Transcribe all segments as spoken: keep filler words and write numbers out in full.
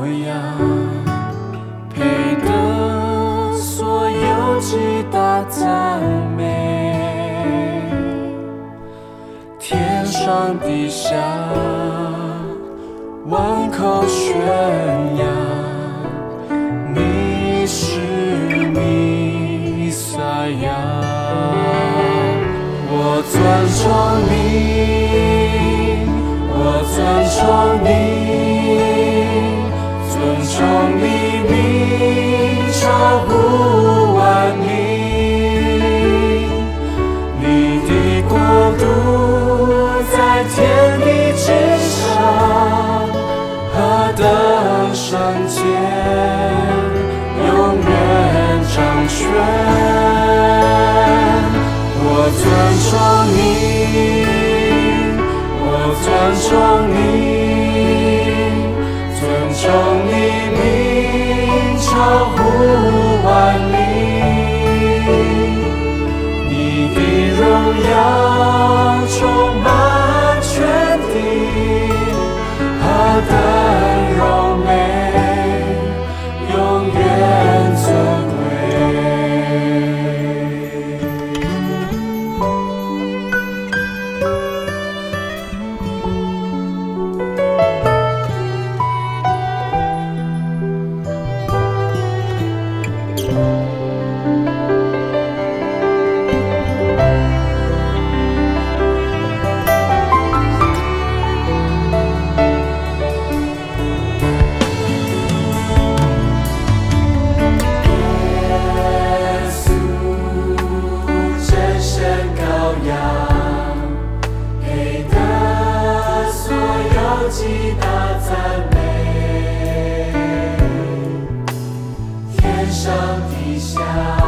样，配得所有极大赞美。天上地下，万口宣扬，你是弥赛亚。我尊崇你，我尊崇你，尊崇你名超乎万名。你的国度在天地之上，何等圣洁，永远掌权。我尊崇你，我尊崇你，尊崇你名超乎万名。你的荣耀充满全地，何等柔美，永远尊贵。极大赞美，天上地下，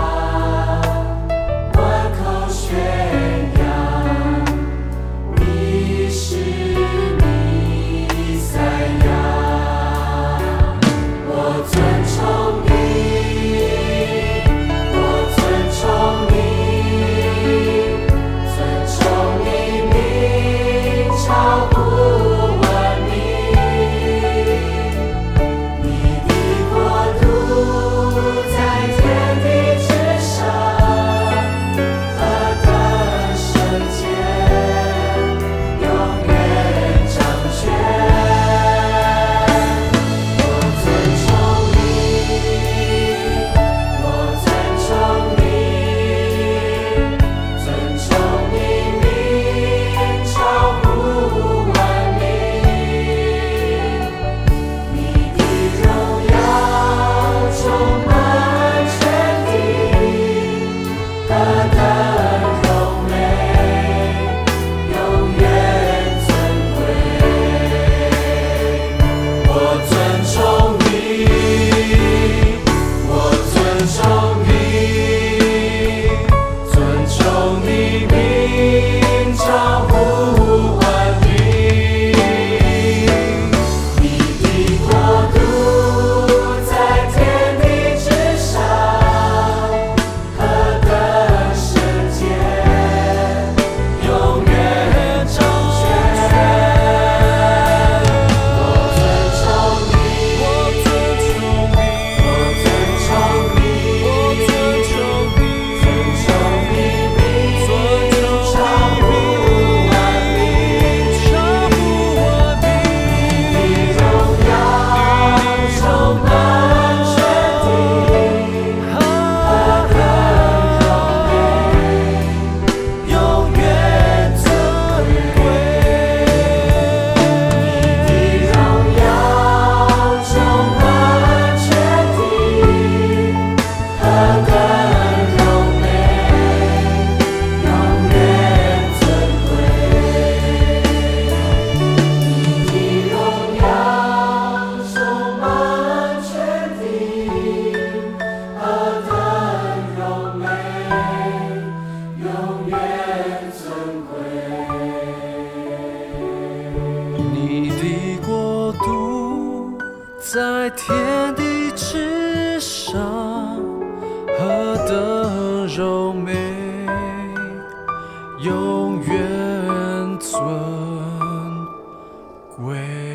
万口宣扬，你是弥赛亚。我尊崇你，我尊崇你，尊崇你名超乎在天地之上，何等柔美，永远尊贵。